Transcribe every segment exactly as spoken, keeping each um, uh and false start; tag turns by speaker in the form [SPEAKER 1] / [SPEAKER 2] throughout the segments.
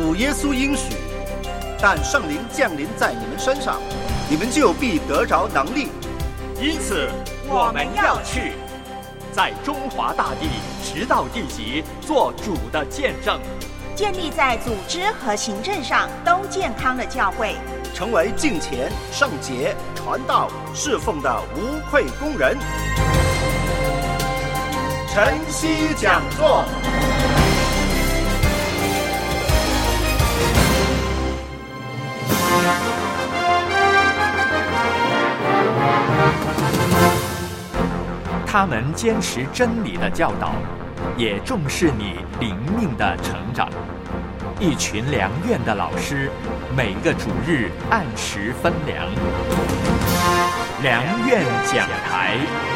[SPEAKER 1] 主耶稣应许，但圣灵降临在你们身上，你们就必得着能力。
[SPEAKER 2] 因此我们要去，在中华大地直到地极做主的见证，
[SPEAKER 3] 建立在组织和行政上都健康的教会，
[SPEAKER 1] 成为敬虔、圣洁、传道、侍奉的无愧工人。晨曦讲座。
[SPEAKER 2] 他们坚持真理的教导，也重视你灵命的成长。一群良院的老师，每个主日按时分粮。良院讲台。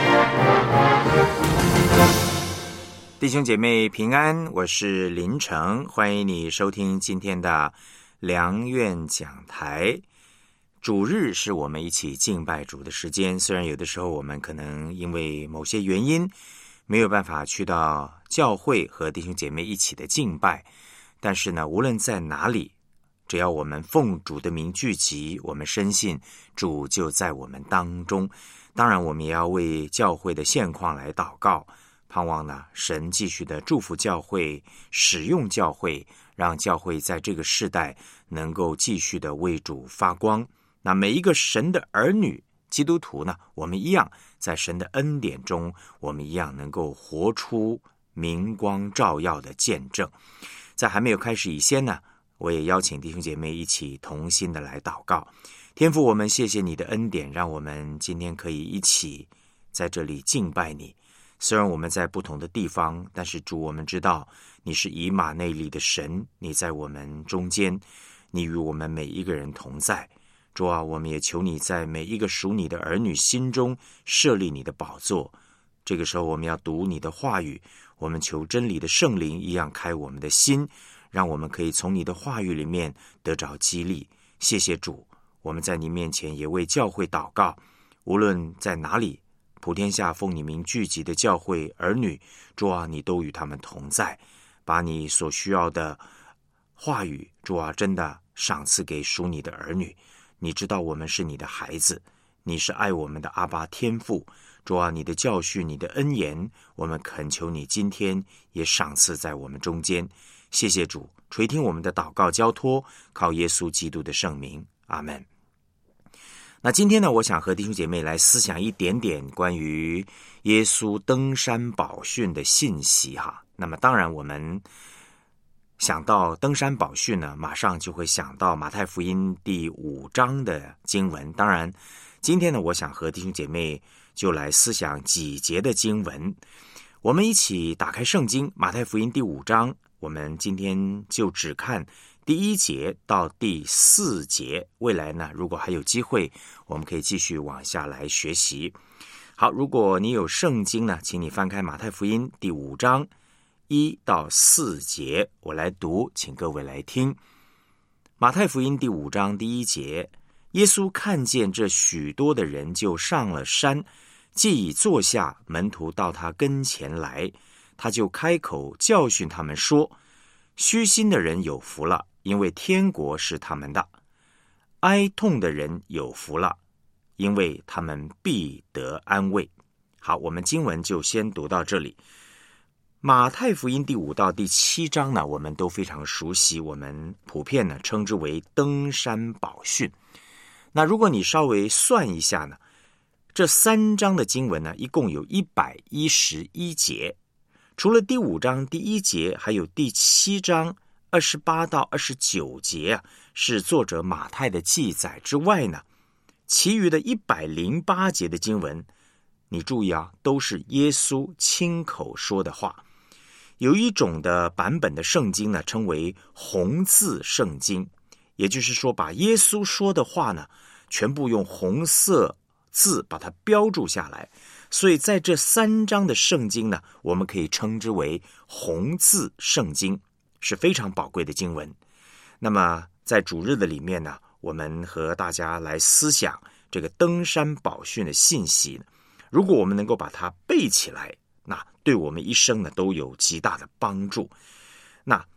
[SPEAKER 4] 弟兄姐妹平安，我是林成，欢迎你收听今天的良院讲台。主日是我们一起敬拜主的时间，虽然有的时候我们可能因为某些原因没有办法去到教会和弟兄姐妹一起的敬拜，但是呢，无论在哪里，只要我们奉主的名聚集，我们深信主就在我们当中。当然我们也要为教会的现况来祷告，盼望呢神继续的祝福教会，使用教会，让教会在这个世代能够继续的为主发光。那每一个神的儿女基督徒呢，我们一样在神的恩典中，我们一样能够活出明光照耀的见证。在还没有开始以前呢，我也邀请弟兄姐妹一起同心的来祷告。天父，我们谢谢你的恩典，让我们今天可以一起在这里敬拜你。虽然我们在不同的地方，但是主，我们知道你是以马内利的神，你在我们中间，你与我们每一个人同在。主啊，我们也求你在每一个属你的儿女心中设立你的宝座。这个时候我们要读你的话语，我们求真理的圣灵一样开我们的心，让我们可以从你的话语里面得着激励。谢谢主，我们在你面前也为教会祷告，无论在哪里，普天下奉你名聚集的教会儿女，主啊，你都与他们同在，把你所需要的话语，主啊，真的赏赐给属你的儿女。你知道我们是你的孩子，你是爱我们的阿爸天父。主啊，你的教训，你的恩言，我们恳求你今天也赏赐在我们中间。谢谢主，垂听我们的祷告交托，靠耶稣基督的圣名，阿们。那今天呢，我想和弟兄姐妹来思想一点点关于耶稣登山宝训的信息哈。那么当然我们想到登山宝训呢，马上就会想到马太福音第五章的经文。当然今天呢，我想和弟兄姐妹就来思想几节的经文。我们一起打开圣经马太福音第五章，我们今天就只看第一节到第四节，未来呢，如果还有机会，我们可以继续往下来学习。好，如果你有圣经呢，请你翻开马太福音第五章一到四节，我来读，请各位来听。马太福音第五章第一节，耶稣看见这许多的人，就上了山，既已坐下，门徒到他跟前来，他就开口教训他们说：虚心的人有福了，因为天国是他们的；哀痛的人有福了，因为他们必得安慰。好，我们经文就先读到这里。马太福音第五到第七章呢，我们都非常熟悉，我们普遍呢称之为登山宝训。那如果你稍微算一下呢，这三章的经文呢，一共有一百一十一节。除了第五章第一节，还有第七章二十八到二十九节啊，是作者马太的记载之外呢，其余的一百零八节的经文，你注意啊，都是耶稣亲口说的话。有一种的版本的圣经呢，称为红字圣经，也就是说把耶稣说的话呢，全部用红色字把它标注下来。所以在这三章的圣经呢，我们可以称之为红字圣经，是非常宝贵的经文。那么在主日的里面呢，我们和大家来思想这个登山宝训的信息。如果我们能够把它背起来，那对我们一生呢都有极大的帮助。那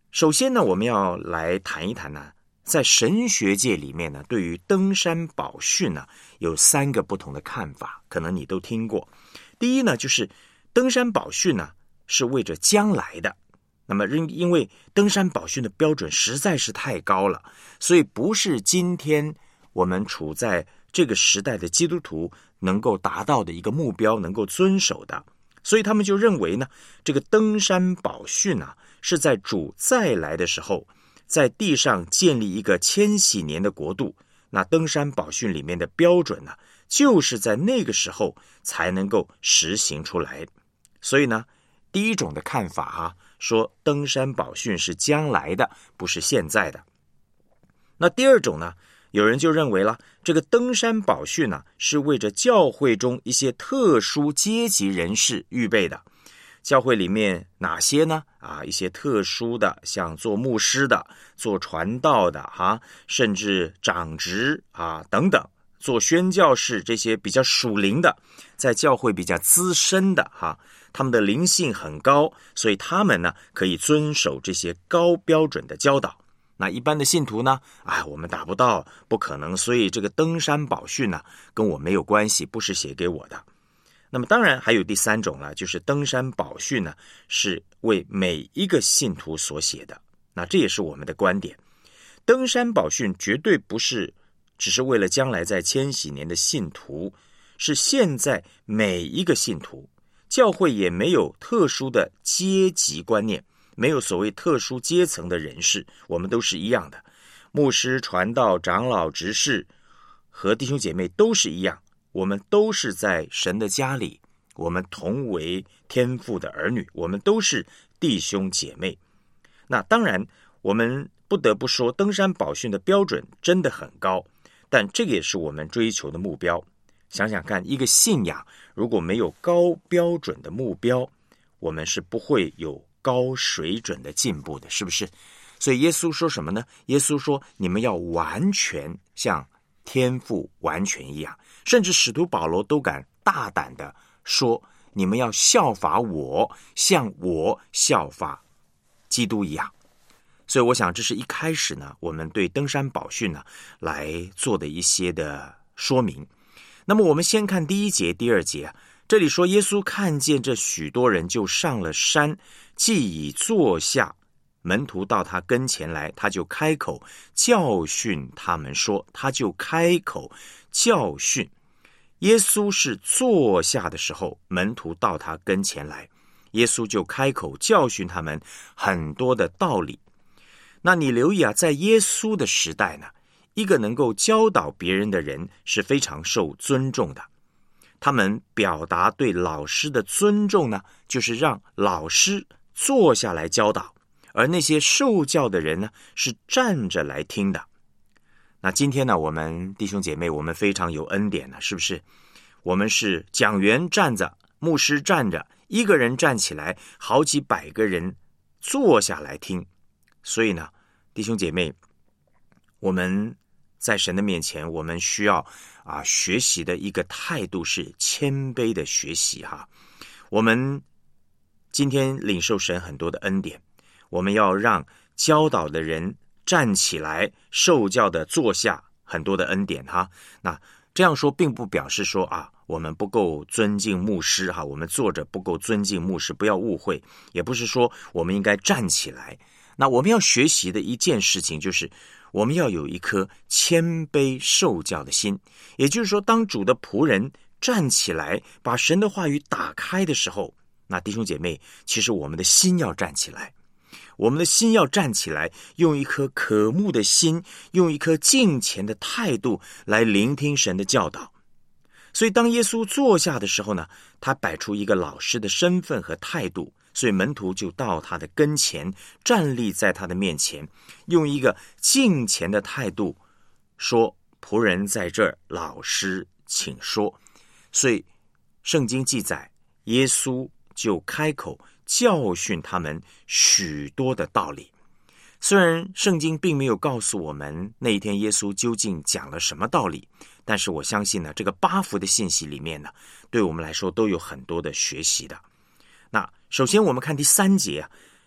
[SPEAKER 4] 首先呢，我们要来谈一谈呢，在神学界里面呢，对于登山宝训呢，有三个不同的看法，可能你都听过。第一呢，就是登山宝训呢是为着将来的，那么因为登山宝训的标准实在是太高了，所以不是今天我们处在这个时代的基督徒能够达到的一个目标，能够遵守的。所以他们就认为呢，这个登山宝训啊，是在主再来的时候，在地上建立一个千禧年的国度。那登山宝训里面的标准呢，就是在那个时候才能够实行出来。所以呢，第一种的看法啊，说登山宝训是将来的，不是现在的。那第二种呢，有人就认为了，这个登山宝训呢，是为着教会中一些特殊阶级人士预备的。教会里面哪些呢？啊，一些特殊的，像做牧师的、做传道的啊，甚至长职啊等等，做宣教士，这些比较属灵的，在教会比较资深的哈，他们的灵性很高，所以他们呢可以遵守这些高标准的教导。那一般的信徒呢，啊，我们达不到，不可能，所以这个登山宝训呢，跟我没有关系，不是写给我的。那么当然还有第三种了，就是登山宝训呢，是为每一个信徒所写的。那这也是我们的观点，登山宝训绝对不是只是为了将来在千禧年的信徒，是现在每一个信徒。教会也没有特殊的阶级观念，没有所谓特殊阶层的人士，我们都是一样的。牧师、传道、长老、执事和弟兄姐妹都是一样，我们都是在神的家里，我们同为天父的儿女，我们都是弟兄姐妹。那当然我们不得不说，登山宝训的标准真的很高，但这个也是我们追求的目标。想想看，一个信仰如果没有高标准的目标，我们是不会有高水准的进步的，是不是？所以耶稣说什么呢？耶稣说你们要完全像天父完全一样，甚至使徒保罗都敢大胆的说，你们要效法我，像我效法基督一样。所以我想这是一开始呢，我们对登山宝训呢来做的一些的说明。那么我们先看第一节、第二节啊，这里说耶稣看见这许多人，就上了山，既已坐下，门徒到他跟前来，他就开口教训他们说，他就开口教训。耶稣是坐下的时候，门徒到他跟前来，耶稣就开口教训他们很多的道理。那你留意啊，在耶稣的时代呢，一个能够教导别人的人是非常受尊重的。他们表达对老师的尊重呢，就是让老师坐下来教导，而那些受教的人呢，是站着来听的。那今天呢，我们弟兄姐妹，我们非常有恩典呢，是不是？我们是讲员站着，牧师站着，一个人站起来，好几百个人坐下来听。所以呢，弟兄姐妹，我们在神的面前，我们需要啊学习的一个态度是谦卑的学习哈。我们今天领受神很多的恩典，我们要让教导的人站起来，受教的坐下，很多的恩典哈。那这样说并不表示说啊我们不够尊敬牧师哈，我们坐着不够尊敬牧师，不要误会，也不是说我们应该站起来。那我们要学习的一件事情就是我们要有一颗谦卑受教的心，也就是说，当主的仆人站起来把神的话语打开的时候，那弟兄姐妹，其实我们的心要站起来，我们的心要站起来，用一颗渴慕的心，用一颗敬虔的态度来聆听神的教导。所以当耶稣坐下的时候呢，他摆出一个老师的身份和态度，所以门徒就到他的跟前，站立在他的面前，用一个敬虔的态度说，仆人在这儿，老师请说。所以圣经记载，耶稣就开口教训他们许多的道理。虽然圣经并没有告诉我们那一天耶稣究竟讲了什么道理，但是我相信呢，这个八福的信息里面呢，对我们来说都有很多的学习的。那首先我们看第三节啊，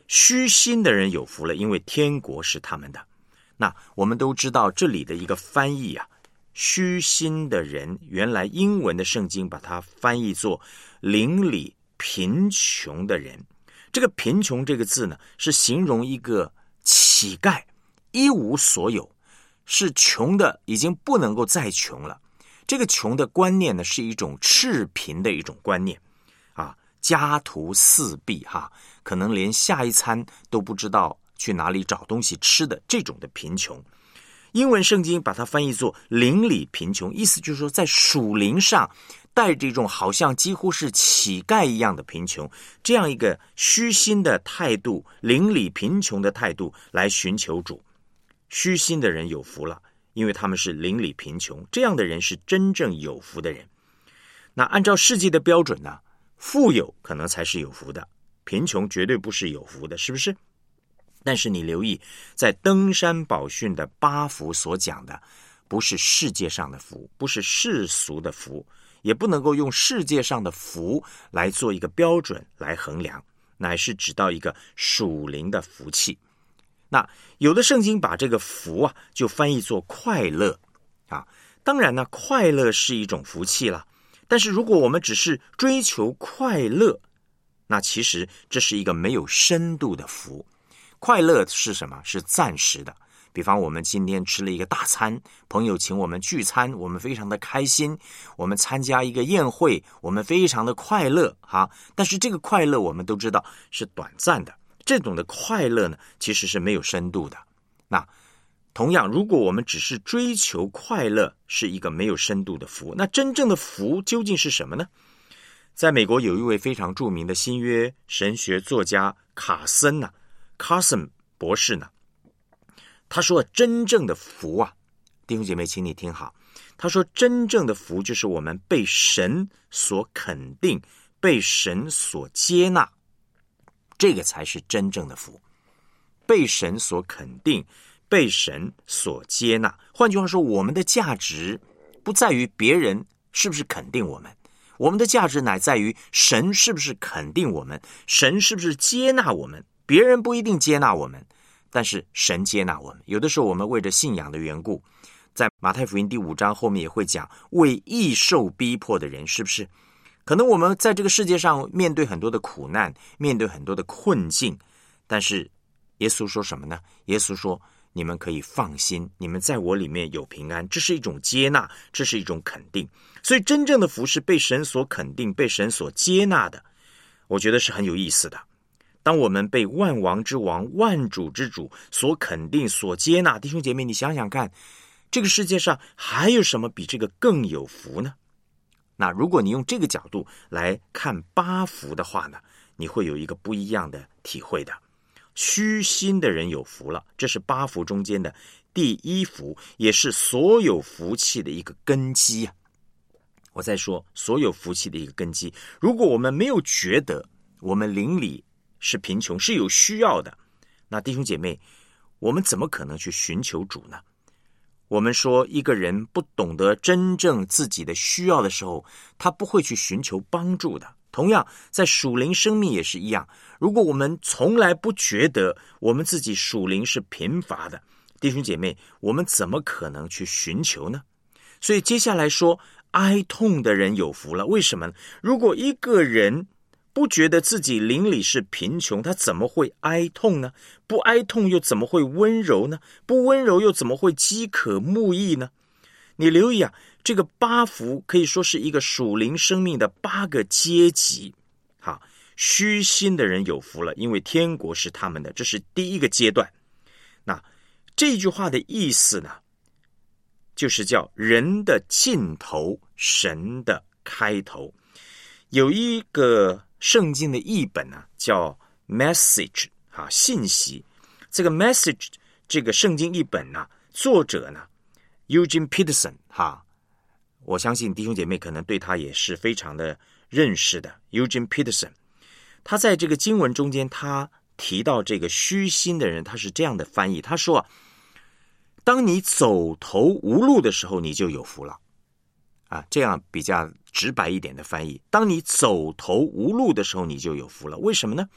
[SPEAKER 4] 虚心的人有福了，因为天国是他们的。那我们都知道这里的一个翻译啊，虚心的人，原来英文的圣经把它翻译作邻里贫穷的人。这个贫穷这个字呢，是形容一个乞丐，一无所有，是穷的已经不能够再穷了。这个穷的观念呢，是一种赤贫的一种观念啊，家徒四壁哈，可能连下一餐都不知道去哪里找东西吃的这种的贫穷。英文圣经把它翻译作邻里贫穷，意思就是说在属灵上带着一种好像几乎是乞丐一样的贫穷，这样一个虚心的态度，邻里贫穷的态度来寻求主。虚心的人有福了，因为他们是邻里贫穷，这样的人是真正有福的人。那按照世界的标准呢，富有可能才是有福的，贫穷绝对不是有福的，是不是？但是你留意，在登山宝训的八福所讲的，不是世界上的福，不是世俗的福，也不能够用世界上的福来做一个标准来衡量，乃是指到一个属灵的福气。那有的圣经把这个福啊，就翻译作快乐啊。当然呢，快乐是一种福气了，但是如果我们只是追求快乐，那其实这是一个没有深度的福。快乐是什么？是暂时的。比方我们今天吃了一个大餐，朋友请我们聚餐，我们非常的开心，我们参加一个宴会，我们非常的快乐哈。但是这个快乐我们都知道是短暂的，这种的快乐呢，其实是没有深度的。那同样，如果我们只是追求快乐，是一个没有深度的福。那真正的福究竟是什么呢？在美国有一位非常著名的新约神学作家卡森呢、啊、Carson 博士呢，他说真正的福啊，弟兄姐妹请你听好，他说真正的福就是我们被神所肯定，被神所接纳，这个才是真正的福。被神所肯定，被神所接纳，换句话说，我们的价值不在于别人是不是肯定我们，我们的价值乃在于神是不是肯定我们，神是不是接纳我们。别人不一定接纳我们，但是神接纳我们。有的时候我们为着信仰的缘故，在马太福音第五章后面也会讲为义受逼迫的人，是不是？可能我们在这个世界上面对很多的苦难，面对很多的困境，但是耶稣说什么呢？耶稣说你们可以放心，你们在我里面有平安，这是一种接纳，这是一种肯定。所以真正的福是被神所肯定，被神所接纳的，我觉得是很有意思的。当我们被万王之王、万主之主所肯定、所接纳，弟兄姐妹，你想想看，这个世界上还有什么比这个更有福呢？那如果你用这个角度来看八福的话呢，你会有一个不一样的体会的。虚心的人有福了，这是八福中间的第一福，也是所有福气的一个根基啊。我再说，所有福气的一个根基，如果我们没有觉得我们邻里是贫穷，是有需要的，那弟兄姐妹，我们怎么可能去寻求主呢？我们说一个人不懂得真正自己的需要的时候，他不会去寻求帮助的。同样在属灵生命也是一样，如果我们从来不觉得我们自己属灵是贫乏的，弟兄姐妹，我们怎么可能去寻求呢？所以接下来说哀痛的人有福了。为什么呢？如果一个人不觉得自己邻里是贫穷，他怎么会哀痛呢？不哀痛又怎么会温柔呢？不温柔又怎么会饥渴慕义呢？你留意啊，这个八福可以说是一个属灵生命的八个阶级。好，虚心的人有福了，因为天国是他们的，这是第一个阶段。那这句话的意思呢，就是叫人的尽头，神的开头。有一个圣经的译本呢，叫 message 啊，信息。这个 message 这个圣经译本呢，作者呢 Eugene Peterson 哈，我相信弟兄姐妹可能对他也是非常的认识的。Eugene Peterson 他在这个经文中间，他提到这个虚心的人，他是这样的翻译，他说，当你走投无路的时候，你就有福了啊，这样比较直白一点的翻译，当你走投无路的时候，你就有福了。为什么呢？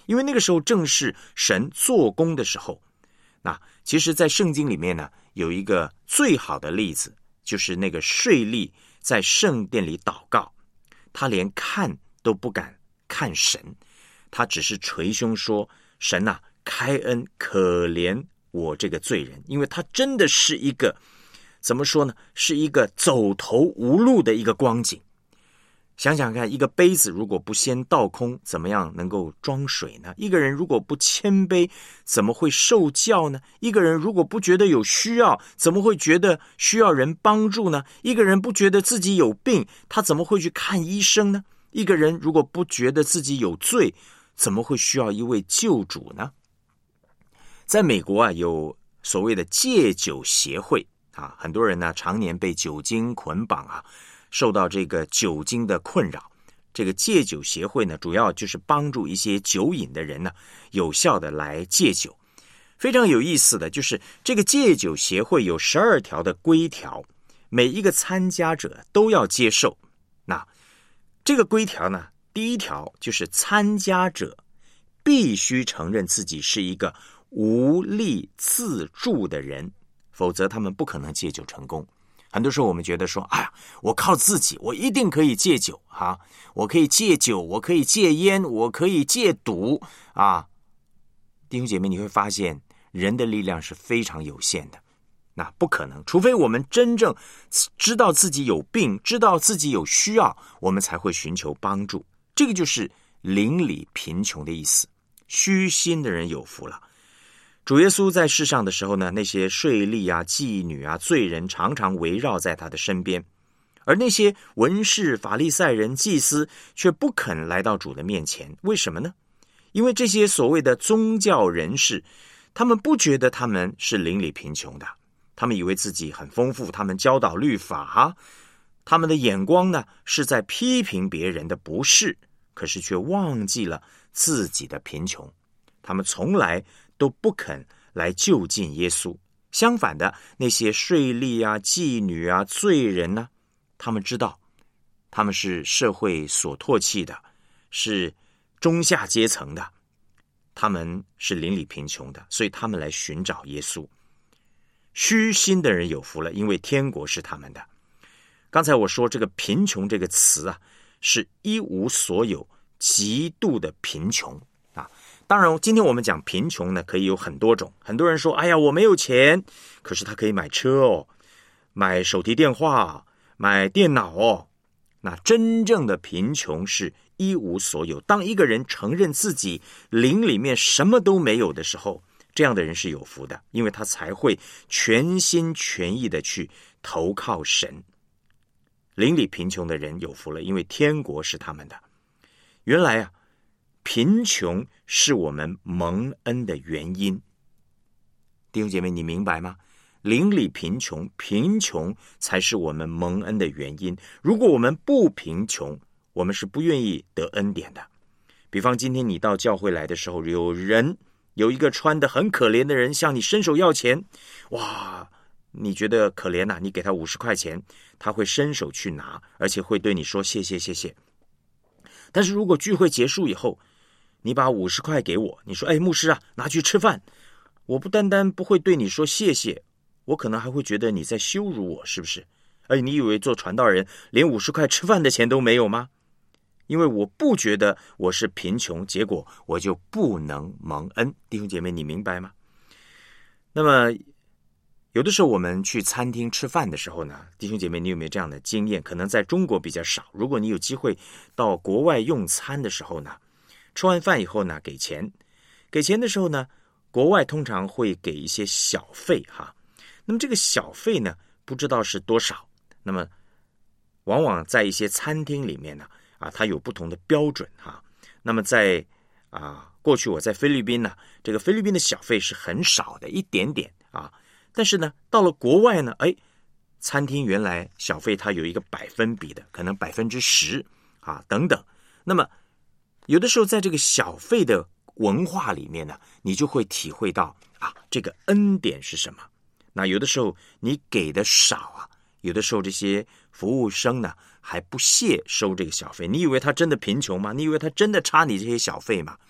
[SPEAKER 4] 因为那个时候正是神做工的时候。那其实在圣经里面呢，有一个最好的例子，就是那个税吏在圣殿里祷告，他连看都不敢看神，他只是捶胸说，神啊，开恩可怜我这个罪人。因为他真的是一个怎么说呢，是一个走投无路的一个光景。想想看，一个杯子如果不先倒空，怎么样能够装水呢？一个人如果不谦卑，怎么会受教呢？一个人如果不觉得有需要，怎么会觉得需要人帮助呢？一个人不觉得自己有病，他怎么会去看医生呢？一个人如果不觉得自己有罪，怎么会需要一位救主呢？在美国啊，有所谓的戒酒协会啊，很多人呢常年被酒精捆绑啊，受到这个酒精的困扰。这个戒酒协会呢，主要就是帮助一些酒瘾的人呢，有效的来戒酒。非常有意思的就是这个戒酒协会有十二条的规条，每一个参加者都要接受。那这个规条呢，第一条就是参加者必须承认自己是一个无力自助的人，否则他们不可能戒酒成功。很多时候我们觉得说，哎呀，我靠自己，我一定可以戒酒啊，我可以戒酒，我可以戒烟，我可以戒赌啊。弟兄姐妹，你会发现人的力量是非常有限的，那不可能，除非我们真正知道自己有病，知道自己有需要，我们才会寻求帮助。这个就是邻里贫穷的意思。虚心的人有福了。主耶稣在世上的时候呢，那些税吏啊、妓女啊、罪人常常围绕在他的身边，而那些文士、法利赛人、祭司却不肯来到主的面前。为什么呢？因为这些所谓的宗教人士，他们不觉得他们是邻里贫穷的，他们以为自己很丰富，他们教导律法啊，他们的眼光呢是在批评别人的不是，可是却忘记了自己的贫穷。他们从来都不肯来就近耶稣。相反的，那些税吏啊、妓女啊、罪人呢、啊，他们知道他们是社会所唾弃的，是中下阶层的，他们是邻里贫穷的，所以他们来寻找耶稣。虚心的人有福了，因为天国是他们的。刚才我说这个贫穷这个词啊，是一无所有，极度的贫穷啊。当然今天我们讲贫穷呢，可以有很多种。很多人说，哎呀，我没有钱，可是他可以买车哦，买手提电话，买电脑哦。那真正的贫穷是一无所有。当一个人承认自己灵里面什么都没有的时候，这样的人是有福的，因为他才会全心全意的去投靠神。灵里贫穷的人有福了，因为天国是他们的。原来啊，贫穷是我们蒙恩的原因。弟兄姐妹，你明白吗？邻里贫穷，贫穷才是我们蒙恩的原因。如果我们不贫穷，我们是不愿意得恩典的。比方今天你到教会来的时候，有人有一个穿得很可怜的人向你伸手要钱，哇，你觉得可怜啊，你给他五十块钱，他会伸手去拿，而且会对你说谢谢谢谢。但是如果聚会结束以后，你把五十块给我，你说，哎，牧师啊，拿去吃饭，我不单单不会对你说谢谢，我可能还会觉得你在羞辱我，是不是？哎，你以为做传道人连五十块吃饭的钱都没有吗？因为我不觉得我是贫穷，结果我就不能蒙恩。弟兄姐妹，你明白吗？那么有的时候我们去餐厅吃饭的时候呢，弟兄姐妹，你有没有这样的经验？可能在中国比较少，如果你有机会到国外用餐的时候呢，吃完饭以后呢，给钱给钱的时候呢，国外通常会给一些小费哈。那么这个小费呢，不知道是多少。那么往往在一些餐厅里面呢，啊，它有不同的标准哈。那么在啊，过去我在菲律宾呢，这个菲律宾的小费是很少的，一点点啊。但是呢，到了国外呢，哎，餐厅原来小费它有一个百分比的，可能百分之十啊等等。那么有的时候在这个小费的文化里面呢，你就会体会到啊，这个恩典是什么。那有的时候你给的少啊，有的时候这些服务生呢还不屑收这个小费。你以为他真的贫穷吗？你以为他真的差你这些小费吗？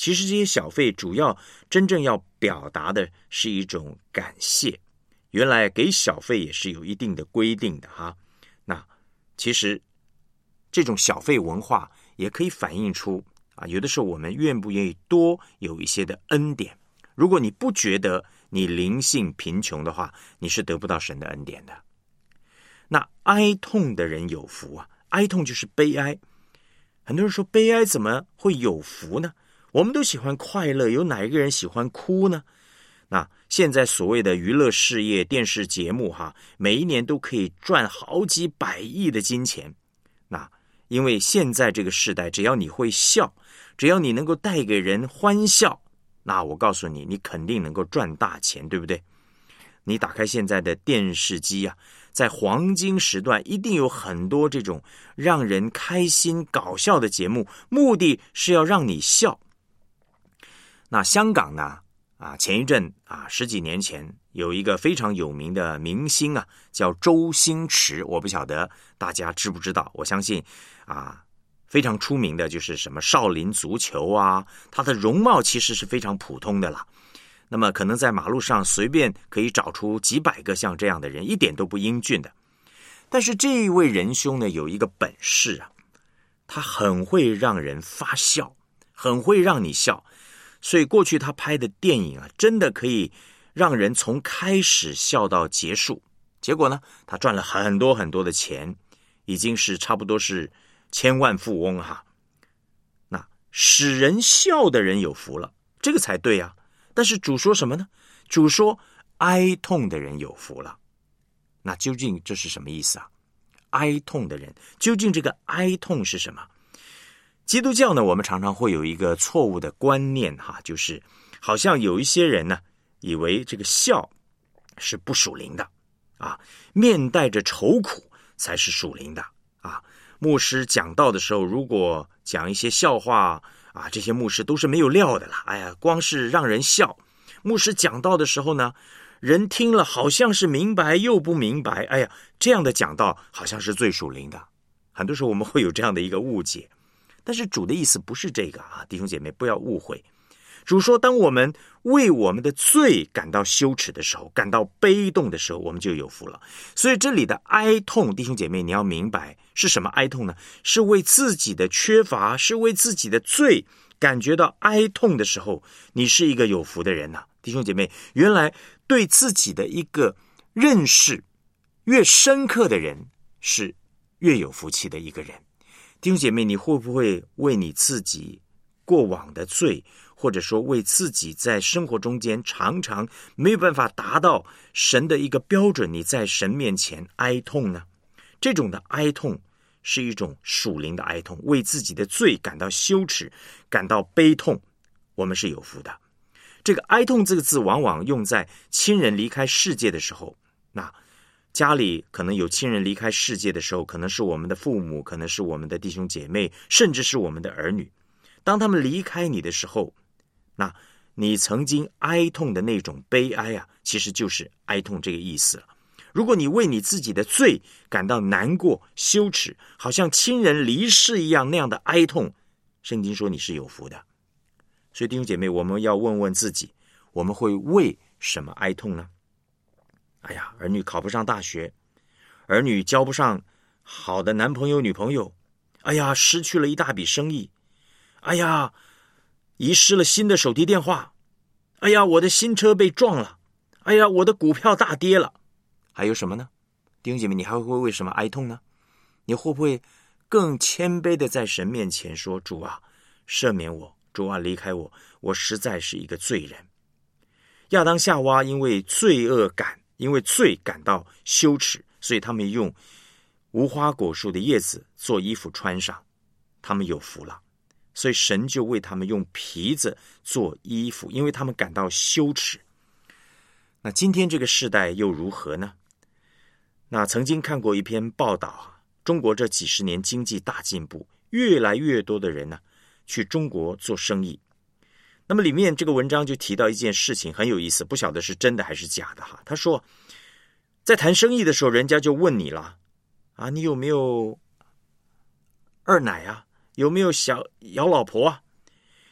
[SPEAKER 4] 其实这些小费主要真正要表达的是一种感谢。原来给小费也是有一定的规定的哈。那其实这种小费文化也可以反映出啊，有的时候我们愿不愿意多有一些的恩典。如果你不觉得你灵性贫穷的话，你是得不到神的恩典的。那哀痛的人有福啊，哀痛就是悲哀。很多人说悲哀怎么会有福呢？我们都喜欢快乐，有哪一个人喜欢哭呢？那现在所谓的娱乐事业、电视节目哈，每一年都可以赚好几百亿的金钱。那因为现在这个时代，只要你会笑，只要你能够带给人欢笑，那我告诉你，你肯定能够赚大钱，对不对？你打开现在的电视机啊，在黄金时段一定有很多这种让人开心搞笑的节目，目的是要让你笑。那香港呢啊，前一阵啊，十几年前有一个非常有名的明星啊，叫周星驰，我不晓得大家知不知道。我相信啊，非常出名的就是什么少林足球啊，他的容貌其实是非常普通的啦。那么可能在马路上随便可以找出几百个像这样的人，一点都不英俊的。但是这一位仁兄呢，有一个本事啊，他很会让人发笑，很会让你笑。所以过去他拍的电影啊，真的可以让人从开始笑到结束。结果呢，他赚了很多很多的钱，已经是差不多是千万富翁哈。那使人笑的人有福了，这个才对啊。但是主说什么呢？主说哀痛的人有福了。那究竟这是什么意思啊？哀痛的人，究竟这个哀痛是什么？基督教呢，我们常常会有一个错误的观念哈，就是好像有一些人呢，以为这个笑是不属灵的啊，面带着愁苦才是属灵的啊。牧师讲道的时候，如果讲一些笑话啊，这些牧师都是没有料的啦。哎呀，光是让人笑。牧师讲道的时候呢，人听了好像是明白又不明白。哎呀，这样的讲道好像是最属灵的。很多时候我们会有这样的一个误解。但是主的意思不是这个啊，弟兄姐妹不要误会。主说，当我们为我们的罪感到羞耻的时候，感到悲痛的时候，我们就有福了。所以这里的哀痛，弟兄姐妹你要明白是什么哀痛呢？是为自己的缺乏，是为自己的罪感觉到哀痛的时候，你是一个有福的人啊。弟兄姐妹，原来对自己的一个认识越深刻的人，是越有福气的一个人。弟兄姐妹，你会不会为你自己过往的罪，或者说为自己在生活中间常常没有办法达到神的一个标准，你在神面前哀痛呢？这种的哀痛是一种属灵的哀痛，为自己的罪感到羞耻，感到悲痛，我们是有福的。这个哀痛这个字往往用在亲人离开世界的时候，那家里可能有亲人离开世界的时候，可能是我们的父母，可能是我们的弟兄姐妹，甚至是我们的儿女。当他们离开你的时候，那你曾经哀痛的那种悲哀啊，其实就是哀痛这个意思了。如果你为你自己的罪感到难过、羞耻，好像亲人离世一样那样的哀痛，圣经说你是有福的。所以弟兄姐妹，我们要问问自己，我们会为什么哀痛呢？哎呀，儿女考不上大学，儿女交不上好的男朋友女朋友，哎呀，失去了一大笔生意，哎呀，遗失了新的手提电话，哎呀，我的新车被撞了，哎呀，我的股票大跌了。还有什么呢？弟兄姐妹，你还会为什么哀痛呢？你会不会更谦卑的在神面前说，主啊，赦免我，主啊，离开我，我实在是一个罪人。亚当夏娃因为罪恶感，因为罪感到羞耻，所以他们用无花果树的叶子做衣服穿上，他们有福了。所以神就为他们用皮子做衣服，因为他们感到羞耻。那今天这个世代又如何呢？那曾经看过一篇报道啊，中国这几十年经济大进步，越来越多的人呢去中国做生意。那么里面这个文章就提到一件事情很有意思，不晓得是真的还是假的哈。他说，在谈生意的时候，人家就问你了啊，你有没有二奶啊？有没有小摇老婆啊？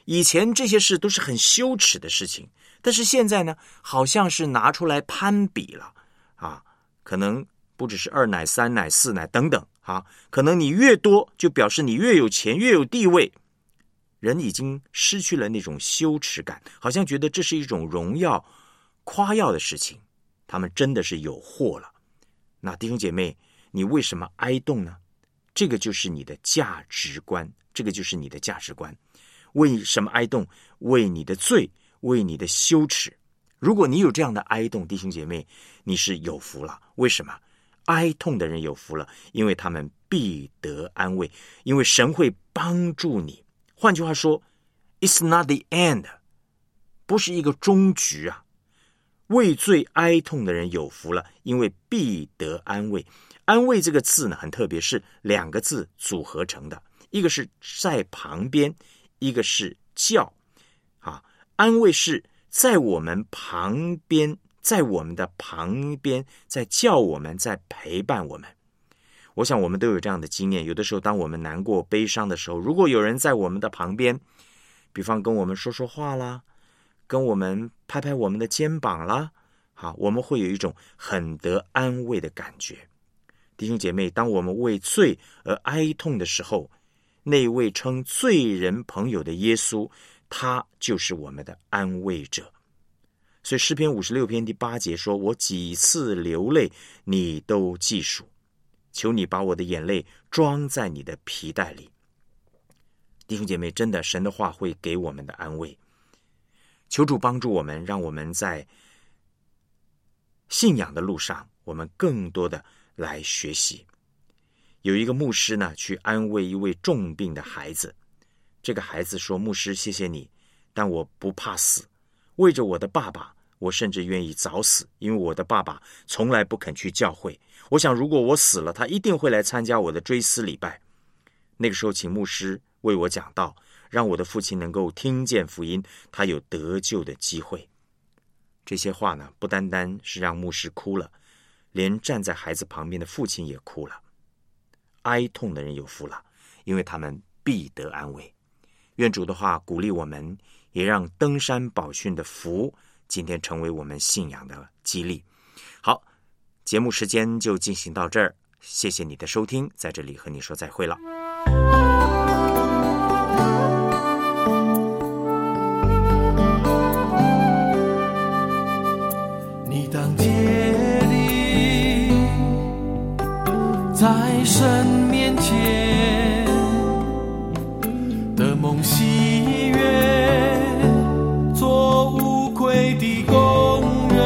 [SPEAKER 4] 以前这些事都是很羞耻的事情，但是现在呢，好像是拿出来攀比了啊，可能不只是二奶、三奶、四奶等等啊，可能你越多，就表示你越有钱、越有地位。人已经失去了那种羞耻感，好像觉得这是一种荣耀、夸耀的事情。他们真的是有祸了。那弟兄姐妹，你为什么哀动呢？这个就是你的价值观，这个就是你的价值观。为什么哀动？为你的罪，为你的羞耻。如果你有这样的哀动，弟兄姐妹，你是有福了。为什么？哀痛的人有福了，因为他们必得安慰，因为神会帮助你。换句话说 ，It's not the end， 不是一个终局啊。为罪哀痛的人有福了，因为必得安慰。安慰这个字呢，很特别，是两个字组合成的，一个是在旁边，一个是叫。啊，安慰是在我们旁边，在我们的旁边，在叫我们，在陪伴我们。我想我们都有这样的经验，有的时候当我们难过悲伤的时候，如果有人在我们的旁边，比方跟我们说说话啦，跟我们拍拍我们的肩膀啦，好，我们会有一种很得安慰的感觉。弟兄姐妹，当我们为罪而哀痛的时候，那位称罪人朋友的耶稣，他就是我们的安慰者。所以诗篇五十六篇第八节说，我几次流泪，你都记数，求你把我的眼泪装在你的皮带里。弟兄姐妹，真的，神的话会给我们的安慰。求主帮助我们，让我们在信仰的路上，我们更多的来学习。有一个牧师呢，去安慰一位重病的孩子。这个孩子说，牧师，谢谢你，但我不怕死，为着我的爸爸，我甚至愿意早死，因为我的爸爸从来不肯去教会。我想如果我死了，他一定会来参加我的追思礼拜。那个时候请牧师为我讲道，让我的父亲能够听见福音，他有得救的机会。这些话呢，不单单是让牧师哭了，连站在孩子旁边的父亲也哭了。哀痛的人有福了，因为他们必得安慰。愿主的话鼓励我们，也让登山宝训的福今天成为我们信仰的激励。好，节目时间就进行到这儿，谢谢你的收听，在这里和你说再会了。
[SPEAKER 5] 你当竭力在神面前的梦喜悦，做无愧的工人，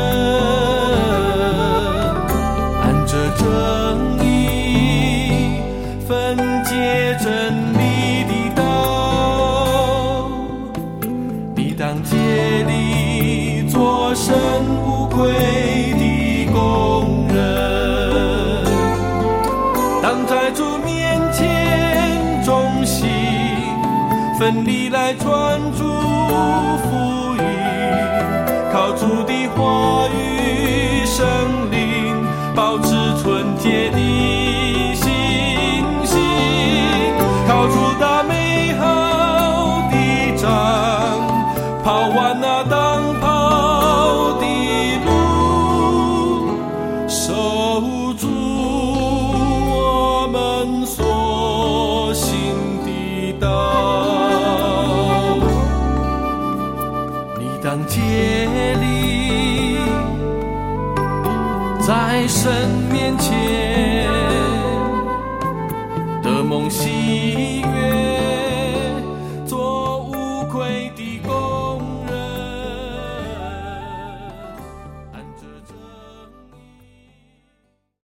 [SPEAKER 5] 按着正义分解真理的道。你当竭力做神无愧的工人，当在主面前忠心奋力来传主福音，靠主的话语圣灵保持纯洁的信心，靠主打美好的仗，跑完那当跑的路，守住我们所行的道。你当竭力在神面前的梦喜